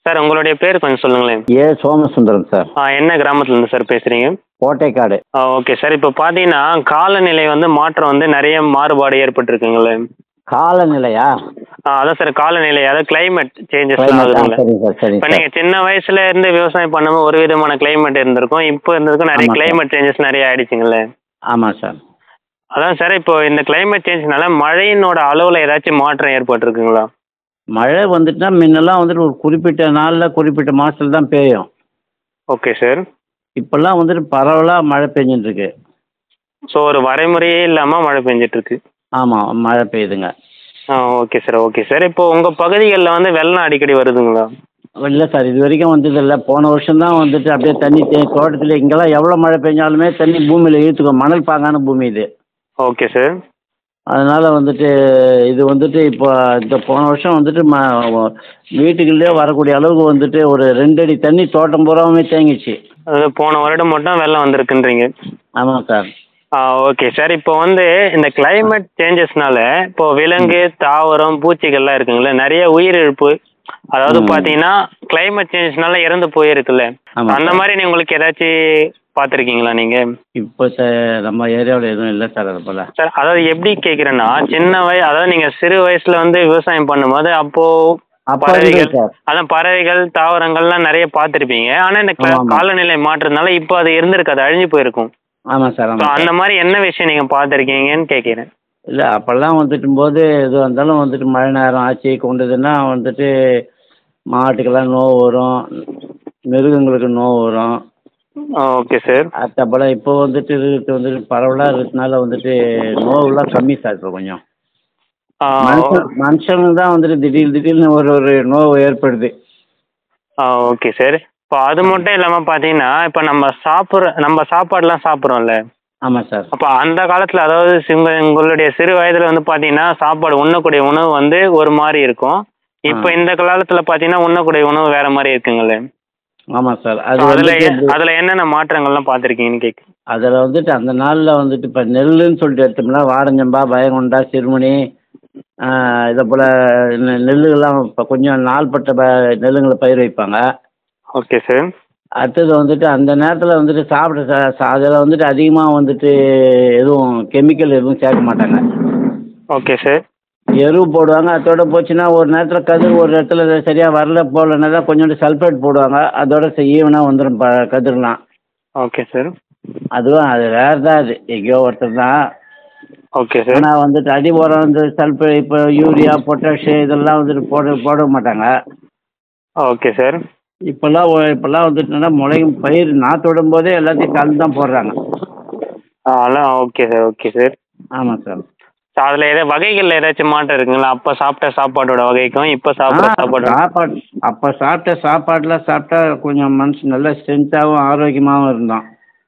Sir உங்களுடைய பேர் கொஞ்சம் சொல்லுங்களேன். சோமசுந்தரம் சார். என்ன கிராமத்துலேருந்து சார் பேசுகிறீங்க? கோட்டைக்காடு. Okay sir. இப்போ பார்த்தீங்கன்னா, காலநிலை வந்து மாற்றம் வந்து நெறைய மாறுபாடு ஏற்பட்டுருக்குங்களே. காலநிலையா? அதான் சார் காலநிலை, அதாவது கிளைமேட் சேஞ்சஸ்லாம் கிளைமேட். ஆகுதுங்களே. சரிங்க சார், சரிங்க இப்போ சார். நீங்க சின்ன வயசுல இருந்து விவசாயம் பண்ணும்போது ஒரு விதமான கிளைமேட் இருந்திருக்கும். இப்போ இருந்ததுக்கும் நெறைய ஆமாம் சார். கிளைமேட் சேஞ்சஸ் நெறைய ஆயிடுச்சுங்களே. ஆமாம் சார். அதான் சார் இப்போ இந்த கிளைமேட் சேஞ்ச்னால மழையினோட அளவுல ஏதாச்சும் மாற்றம் ஏற்பட்டுருக்குங்களா? மழை வந்துட்டுனா முன்னெல்லாம் வந்துட்டு ஒரு குறிப்பிட்ட நாளில் குறிப்பிட்ட மாதத்துல தான் பெய்யும். Okay sir. இப்போல்லாம் வந்துட்டு பரவலாக மழை பெஞ்சுட்டு இருக்கு. ஸோ ஒரு வரைமுறையே இல்லாம மழை பெஞ்சிட்டுருக்கு. ஆமாம், மழை பெய்யுதுங்க. Okay sir, okay sir. இப்போ உங்க பகுதிகள்ல வந்து வெள்ளம் அடிக்கடி வருதுங்களா? இல்லை சார், இது வரைக்கும் வந்ததில்லை. போன வருஷம் தான் வந்துட்டு அப்படியே தண்ணி தோட்டத்தில் இங்கெல்லாம் எவ்வளோ மழை பெஞ்சாலுமே தண்ணி பூமியில் இழுத்துக்கும். மணல் பாங்கான பூமி இது. Okay sir. அதனால் வந்துட்டு இது வந்துட்டு இப்போ இந்த போன வருஷம் வந்துட்டு வீட்டுக்குள்ளே வரக்கூடிய அளவுக்கு வந்துட்டு ஒரு 2 அடி தண்ணி தோட்டம் பூராவுமே தேங்கிச்சு. அதாவது போன வருடம் மட்டும் வெள்ளம் வந்திருக்குன்றீங்க. ஆமாம் சார். Okay sir. இப்போ வந்து இந்த கிளைமேட் சேஞ்சஸ்னால இப்போ விலங்கு, தாவரம், பூச்சிகள்லாம் இருக்குங்களே, நிறைய உயிரிழப்பு, அதாவது பார்த்தீங்கன்னா கிளைமேட் சேஞ்சஸ்னால இறந்து போயிருக்குல்ல. ஆமாம் அந்த சார். மாதிரி உங்களுக்கு ஏதாச்சும் பார்த்துருக்கீங்களா நீங்க? இப்போ நம்ம ஏரியாவில் எதுவும் இல்லை சார் அது போல். சார் அதாவது எப்படி கேட்குறேன்னா, அதாவது நீங்க சிறு வயசுல வந்து விவசாயம் பண்ணும்போது அப்போ அப்போ பறவைகள், இருந்தது சார். அதான் பறவைகள், தாவரங்கள்லாம் நிறைய பார்த்துருப்பீங்க. ஆனா இந்த ஆமாம். காலநிலை மாற்றதுனால இப்போ அது இருந்திருக்காது, அழிஞ்சு போயிருக்கும். ஆமாம் சார். ஸோ ஆமாம் அந்த சார். மாதிரி என்ன விஷயம் நீங்க பார்த்துருக்கீங்கன்னு கேட்கிறேன். இல்லை, அப்போல்லாம் வந்துட்டும் போது எதுவாக இருந்தாலும் வந்துட்டு மழை நேரம் ஆச்சு கொண்டதுன்னா வந்துட்டு மாட்டுக்கெல்லாம் நோவு வரும், மிருகங்களுக்கு நோவு வரும். Okay sir. அது போல் இப்போ வந்துட்டு வந்துட்டு பரவலாக இருக்கிறதுனால வந்துட்டு நோவுலாம் கம்மி சார். இப்போ கொஞ்சம் மனுஷனுக்கு தான் வந்துட்டு திடீர்னு ஒரு நோவு ஏற்படுது. Okay sir. இப்போ அது மட்டும் இல்லாமல் பார்த்தீங்கன்னா, இப்போ நம்ம சாப்பாடுலாம் சாப்பிட்றோம்ல. ஆமாம் சார். அப்போ அந்த காலத்தில், அதாவது உங்களுடைய சிறு வயதில் வந்து பார்த்தீங்கன்னா சாப்பாடு உண்ணக்கூடிய உணவு வந்து ஒரு மாதிரி இருக்கும். இப்போ இந்த காலத்தில் பார்த்தீங்கன்னா உண்ணக்கூடிய உணவு வேற மாதிரி இருக்குங்களே. ஆமாம் சார். அதில் என்னென்ன மாற்றங்கள்லாம் பார்த்துருக்கீங்கன்னு கேட்கு. அதில் வந்துட்டு அந்த நாளில் வந்துட்டு இப்போ நெல்லுன்னு சொல்லிட்டு எடுத்தோம்னா வாரஞ்சம்பா, பயங்கொண்டா, சிறுமணி, இதை போல் நெல்லுகள்லாம் இப்போ கொஞ்சம் நாள்பட்ட நெல்லுங்களை பயிர் வைப்பாங்க. Okay sir. அடுத்தது வந்துட்டு அந்த நேரத்தில் வந்துட்டு சாப்பிட அதில் வந்துட்டு அதிகமாக வந்துட்டு எதுவும் கெமிக்கல் எதுவும் சேர்க்க மாட்டாங்க. Okay sir. எருவு போடுவாங்க. அதோட போச்சுன்னா ஒரு நேரத்தில் கதிர் ஒரு இடத்துல சரியாக வரல போகலன்னா தான் கொஞ்சோண்டு சல்ஃபேட் போடுவாங்க. அதோட ஈவனாக வந்துடும் கதிர்லாம். Okay sir. அதுவும் அது ரேர் தான், அது எங்கேயோ ஒருத்தர் தான். Okay sir. ஆனால் வந்துட்டு அடி உரம் வந்து சல்ஃபேட் இப்போ யூரியா, பொட்டாஷு இதெல்லாம் வந்துட்டு போட மாட்டாங்க. Okay sir. இப்போல்லாம் வந்துட்டுனா முளையும் பயிர் நாற்று விடும் போதே எல்லாத்தையும் கலந்து தான் போடுறாங்க. அதெல்லாம் ஓகே சார், ஓகே சார். ஆமாம் சார். ஸோ அதில் வகைகளில் ஏதாச்சும் மாற்றம் இருக்குங்களா? அப்போ சாப்பிட்ட சாப்பாட்டோட வகைக்கும் இப்போ சாப்பிட்ற சாப்பாடு. அப்போ சாப்பிட்ட சாப்பாடுலாம் சாப்பிட்டா கொஞ்சம் மனுஷன் நல்லா ஸ்ட்ரென்த்தாகவும் ஆரோக்கியமாகவும் இருந்தான்.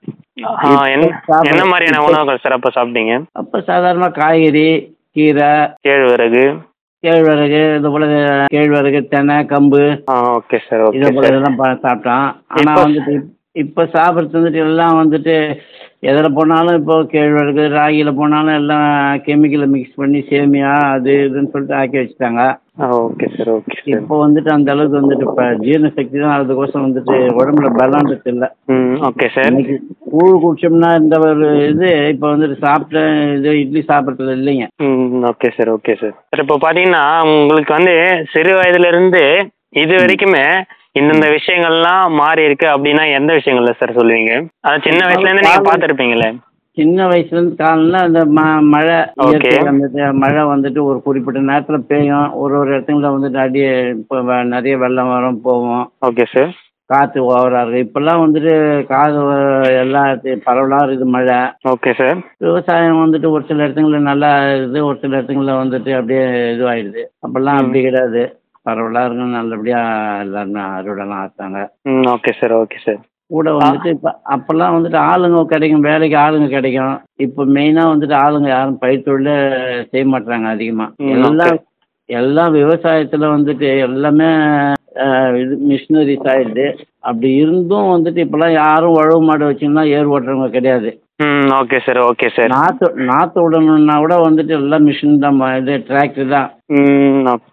என்ன மாதிரியான உணவுகள் சார் அப்போ சாப்பிட்டீங்க? அப்போ சாதாரணமாக காய்கறி, கீரை, கேழ்வரகு, இது போல் கேழ்வரகு, தெனை, கம்பு. ஓகே சார், ஓகே இதை போல் சார். இதெல்லாம் சாப்பிட்டான். ஆனால் வந்துட்டு இப்போ சாப்பிட்றது வந்துட்டு எல்லாம் வந்துட்டு எதில் போனாலும் இப்போ கேழ்வரகு, ராகியில் போனாலும் எல்லாம் கெமிக்கலை மிக்ஸ் பண்ணி சேமியா அது இதுன்னு சொல்லிட்டு ஆக்கி வச்சுட்டாங்க. Okay sir, okay sir. இப்போ வந்துட்டு அந்த அளவுக்கு வந்துட்டு இப்போ ஜீரண சக்தி தான் அதுக்கோசம் வந்துட்டு உடம்புல பலன்றது இல்லை. Okay sir. இன்னைக்கு கூழ் குடிச்சோம்னா இந்த ஒரு இது இப்போ வந்துட்டு சாப்பிட்ட இது இட்லி சாப்பிட்றது இல்லைங்க. Okay sir, okay sir. Sir இப்போ பார்த்தீங்கன்னா உங்களுக்கு வந்து சிறு வயதுலேருந்து இது வரைக்குமே இந்தந்த விஷயங்கள்லாம் மாறி இருக்கு அப்படின்னா எந்த விஷயங்கள்ல சார் சொல்லுவீங்க? அது சின்ன வயசுலேருந்து நீங்கள் பார்த்துருப்பீங்களே. சின்ன வயசுலேருந்து காலம்னா அந்த மழை, ஓகே. அந்த மழை வந்துட்டு ஒரு குறிப்பிட்ட நேரத்தில் பெய்யும். ஒரு இடத்துல வந்துட்டு இப்போ நிறைய வெள்ளம் வரும் போவோம். Okay sir. காற்று ஓவராக இருக்குது. இப்போல்லாம் வந்துட்டு எல்லாத்தையும் பரவலாக இருக்குது மழை. Okay sir. விவசாயம் வந்துட்டு ஒரு சில இடத்துங்களில் நல்லா இருக்குது, ஒரு சில இடத்துங்களில் வந்துட்டு அப்படியே இதுவாகிடுது. அப்போல்லாம் அப்படி கிடையாது, பரவலாக இருக்கும். நல்லபடியாக எல்லாருமே அறுவடைலாம் ஆத்தாங்க. Okay sir, okay sir. கூட வந்துட்டு இப்போ அப்போல்லாம் வந்துட்டு ஆளுங்க கிடைக்கும், வேலைக்கு ஆளுங்க கிடைக்கும். இப்போ மெயினாக வந்துட்டு ஆளுங்க யாரும் பயிர் தொழிலே செய்ய மாட்டுறாங்க அதிகமாக. எல்லாம் விவசாயத்தில் வந்துட்டு எல்லாமே இது மிஷினரிஸ் ஆயிடுது. அப்படி இருந்தும் வந்துட்டு இப்போல்லாம் யாரும் உழவு மாடு வச்சுன்னா ஏர் ஓட்டுறவங்க கிடையாது. Okay sir, okay sir. நாற்று விடணுன்னா கூட வந்துட்டு எல்லாம் மிஷின் தான், இது டிராக்டர் தான்.